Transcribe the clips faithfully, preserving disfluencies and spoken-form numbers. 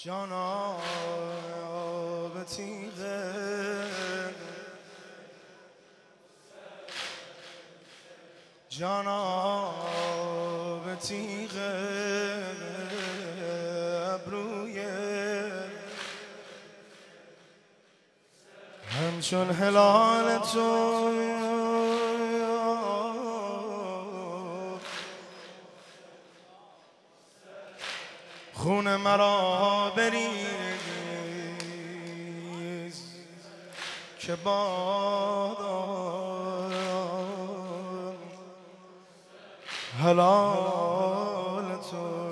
جانا به تیغه جانا به تیغه ابروی همچون هلال تو خون مرا بریز که بادا حلال تو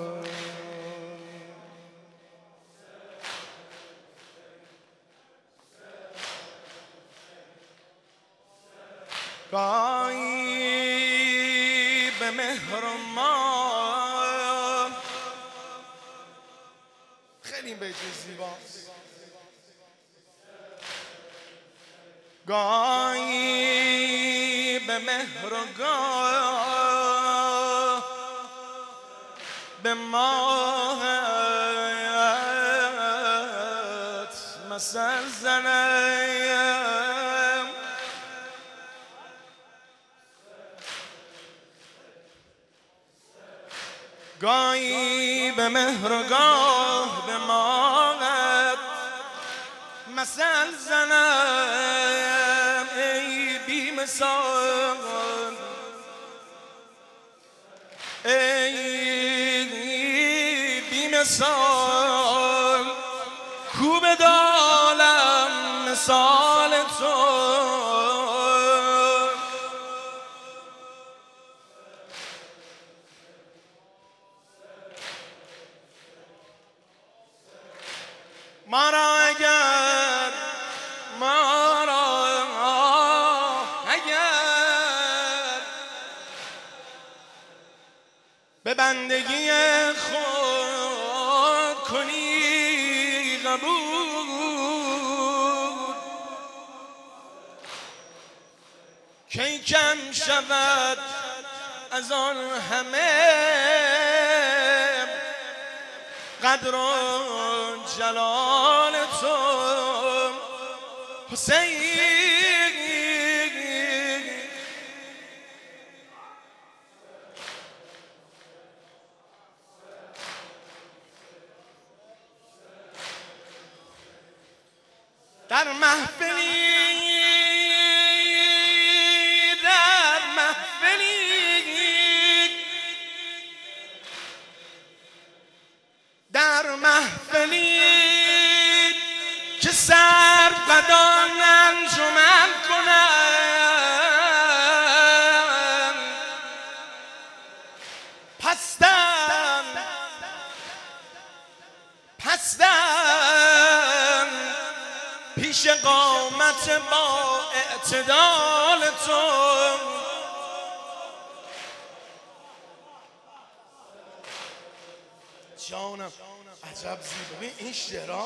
گاهی به مهر ما خیلی این بیت زیباست گاهی به مهر و گاه به ماهت مثل زنم گاهی به مهر و گاه به ماهت مثل زنم ای بی مثال ای بی مثال کو بدالم مثال تو مارا اگر مارا اگر به بندگی خود کنی قبول کی کم شود از آن همه قدر و جلال تو حسین در محفلی در محفلی در محفلی که سر بدان انجمن کنم پستم پستم پیش قامت با اعتدال تو جانم عجب زیبا. ببین این شعرها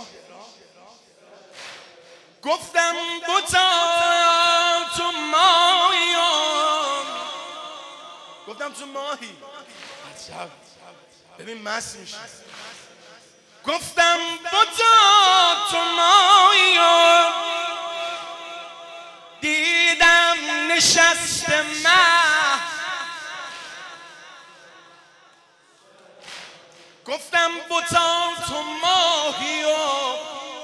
گفتم بتا تو ماهیم گفتم تو ماهی عجب. ببین مست میشه گفتم بتا تو ماهیم دیدم نشست مه گفتم بتا تو ماهیم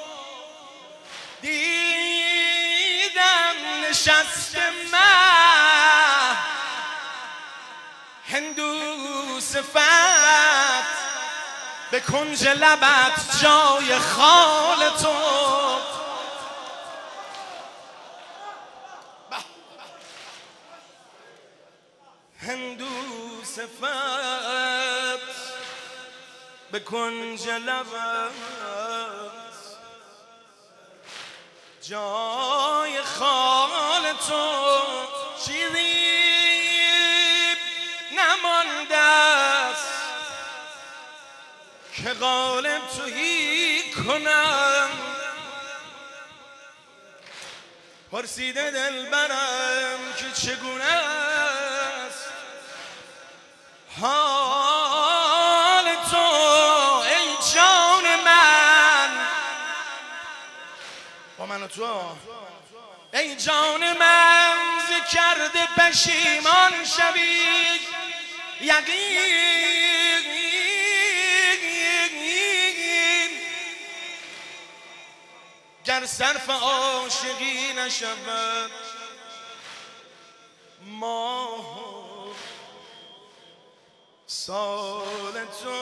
دیدم نشست مه هندو صفت به کنج لبت جای خال تو هندو صفت به کنج لبت جای خال تو چیزی نمانده است که غالب تویی کنم پرسیده دلبرم که چگونه است حال تو ای جان من من و تو. ای جان من ز کرده پشیمان شوی یقین گر صرف عاشقی نشود ماه سال تو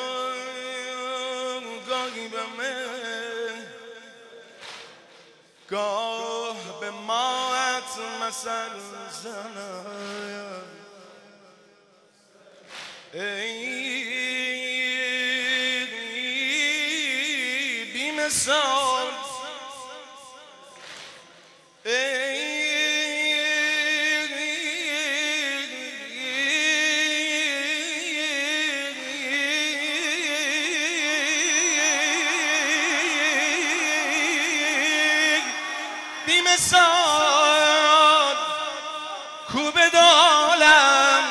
گاهی به من گاه به ماهت مثل زنم ای بی مثال بی مثال کو بدالم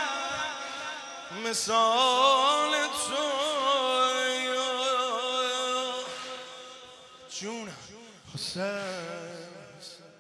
مثال تو جونم حسین